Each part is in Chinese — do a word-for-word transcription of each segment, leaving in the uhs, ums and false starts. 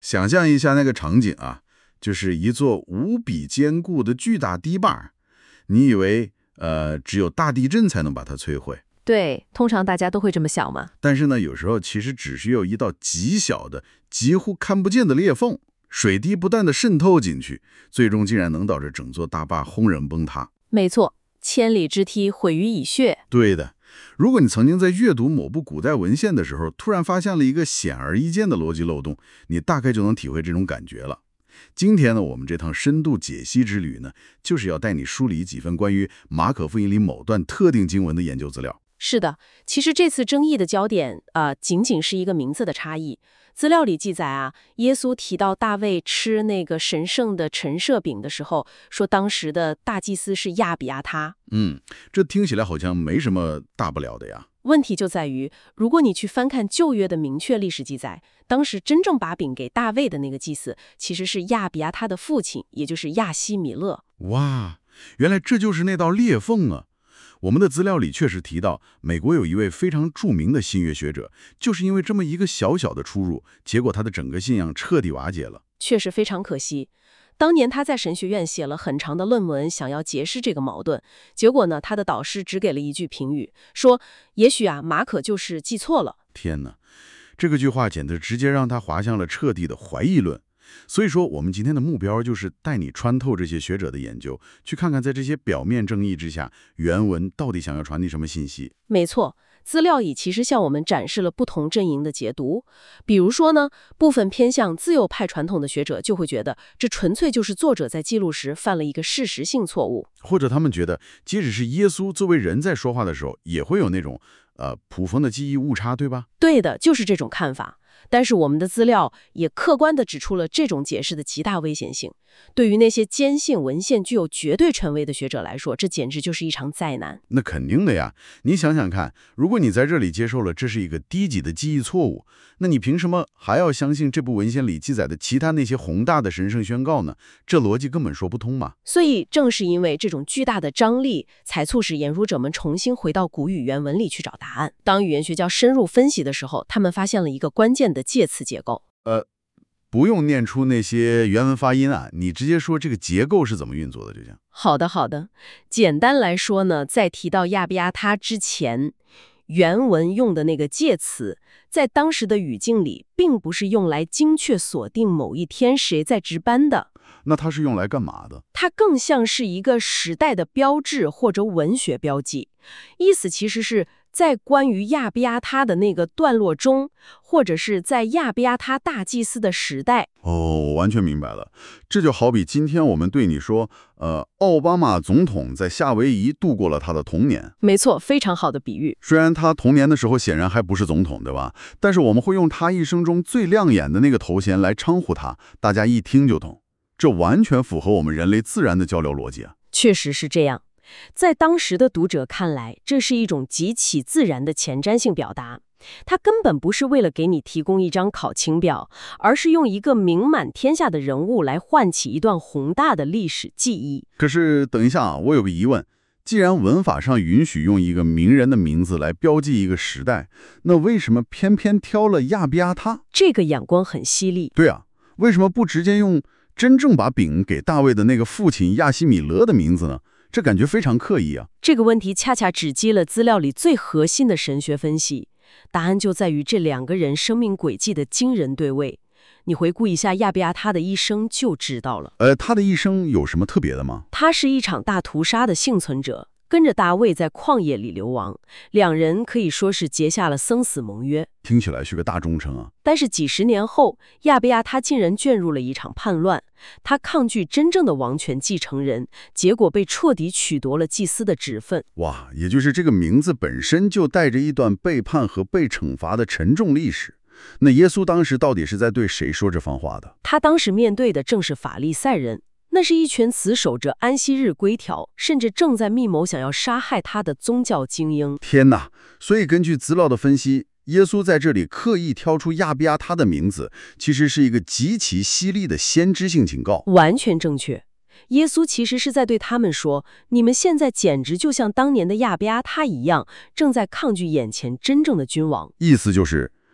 想象一下那个场景啊，就是一座无比坚固的巨大堤坝，你以为呃只有大地震才能把它摧毁？ 对，通常大家都会这么想嘛。 但是呢，有时候其实只是有一道极小的、几乎看不见的裂缝，水滴不断的渗透进去，最终竟然能导致整座大坝轰然崩塌。 没错，千里之堤毁于蚁穴。 对的，如果你曾经在阅读某部古代文献的时候，突然发现了一个显而易见的逻辑漏洞，你大概就能体会这种感觉了。今天呢，我们这趟深度解析之旅呢，就是要带你梳理几份关于马可福音里某段特定经文的研究资料。 是的，其实这次争议的焦点，呃，仅仅是一个名字的差异。资料里记载啊，耶稣提到大卫吃那个神圣的陈设饼的时候，说当时的大祭司是亚比亚他。 嗯，这听起来好像没什么大不了的呀。 问题就在于，如果你去翻看旧约的明确历史记载，当时真正把饼给大卫的那个祭司，其实是亚比亚他的父亲，也就是亚希米勒。 哇，原来这就是那道裂缝啊！我们的资料里确实提到，美国有一位非常著名的新约学者，就是因为这么一个小小的出入，结果他的整个信仰彻底瓦解了。 确实非常可惜。当年他在神学院写了很长的论文，想要解释这个矛盾，结果呢，他的导师只给了一句评语，说也许啊，马可就是记错了。 天哪，这个句话简直直接让他滑向了彻底的怀疑论。所以说，我们今天的目标就是带你穿透这些学者的研究，去看看在这些表面争议之下，原文到底想要传递什么信息。 没错，资料里其实向我们展示了不同阵营的解读。比如说呢，部分偏向自由派传统的学者就会觉得，这纯粹就是作者在记录时犯了一个事实性错误， 或者他们觉得，即使是耶稣作为人在说话的时候，也会有那种呃普风的记忆误差，对吧？ 对的，就是这种看法。但是我们的资料也客观地指出了这种解释的极大危险性。对于那些坚信文献具有绝对权威的学者来说，这简直就是一场灾难。 那肯定的呀，你想想看，如果你在这里接受了这是一个低级的记忆错误，那你凭什么还要相信这部文献里记载的其他那些宏大的神圣宣告呢？这逻辑根本说不通嘛。 所以正是因为这种巨大的张力，才促使研读者们重新回到古语原文里去找答案。当语言学家深入分析的时候，他们发现了一个关键的介词结构。 呃，不用念出那些原文发音啊，你直接说这个结构是怎么运作的就行。 好的，好的。简单来说呢，在提到亚比亚他之前，原文用的那个介词，在当时的语境里，并不是用来精确锁定某一天谁在值班的。 那它是用来干嘛的？ 它更像是一个时代的标志或者文学标记，意思其实是在关于亚比亚他的那个段落中，或者是在亚比亚他大祭司的时代。 哦，完全明白了。这就好比今天我们对你说，呃，奥巴马总统在夏威夷度过了他的童年。 没错，非常好的比喻。 虽然他童年的时候显然还不是总统，对吧？但是我们会用他一生中最亮眼的那个头衔来称呼他，大家一听就懂。这完全符合我们人类自然的交流逻辑啊。 确实是这样。在当时的读者看来，这是一种极其自然的前瞻性表达，它根本不是为了给你提供一张考勤表，而是用一个名满天下的人物来唤起一段宏大的历史记忆。 可是等一下啊，我有个疑问，既然文法上允许用一个名人的名字来标记一个时代，那为什么偏偏挑了亚比亚他？ 这个眼光很犀利。 对啊，为什么不直接用真正把饼给大卫的那个父亲亚希米勒的名字呢？这感觉非常刻意啊。 这个问题恰恰直击了资料里最核心的神学分析，答案就在于这两个人生命轨迹的惊人对位。你回顾一下亚比亚他的一生就知道了。 呃，他的一生有什么特别的吗？ 他是一场大屠杀的幸存者，跟着大卫在旷野里流亡，两人可以说是结下了生死盟约。 听起来是个大忠诚啊。 但是几十年后，亚比亚他竟然卷入了一场叛乱，他抗拒真正的王权继承人，结果被彻底取夺了祭司的职分。 哇，也就是这个名字本身就带着一段背叛和被惩罚的沉重历史。那耶稣当时到底是在对谁说这番话的？ 他当时面对的正是法利赛人，那是一群死守着安息日规条，甚至正在密谋想要杀害他的宗教精英。 天哪！所以根据资料的分析，耶稣在这里刻意挑出亚比亚他的名字，其实是一个极其犀利的先知性警告。 完全正确。耶稣其实是在对他们说，你们现在简直就像当年的亚比亚他一样，正在抗拒眼前真正的君王。 意思就是，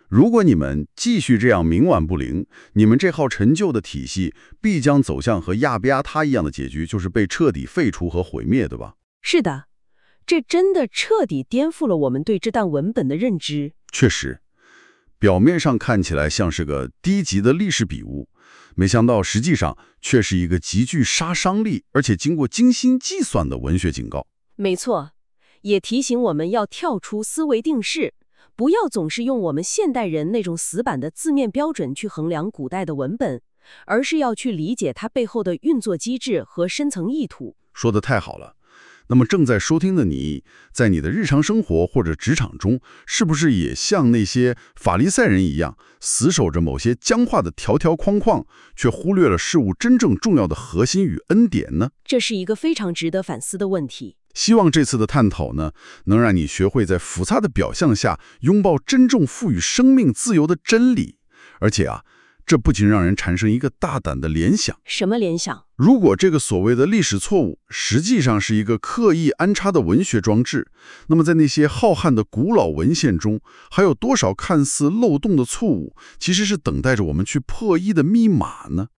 如果你们继续这样冥顽不灵，你们这号陈旧的体系必将走向和亚比亚他一样的结局，就是被彻底废除和毁灭，对吧？ 是的，这真的彻底颠覆了我们对这段文本的认知。 确实，表面上看起来像是个低级的历史笔误，没想到实际上却是一个极具杀伤力，而且经过精心计算的文学警告。 没错，也提醒我们要跳出思维定式，不要总是用我们现代人那种死板的字面标准去衡量古代的文本，而是要去理解它背后的运作机制和深层意图。 说得太好了。那么正在收听的你，在你的日常生活或者职场中，是不是也像那些法利赛人一样，死守着某些僵化的条条框框，却忽略了事物真正重要的核心与恩典呢？ 这是一个非常值得反思的问题。 希望这次的探讨呢，能让你学会在复杂的表象下拥抱真正赋予生命自由的真理。而且啊，这不仅让人产生一个大胆的联想。 什么联想？ 如果这个所谓的历史错误实际上是一个刻意安插的文学装置，那么在那些浩瀚的古老文献中，还有多少看似漏洞的错误，其实是等待着我们去破译的密码呢？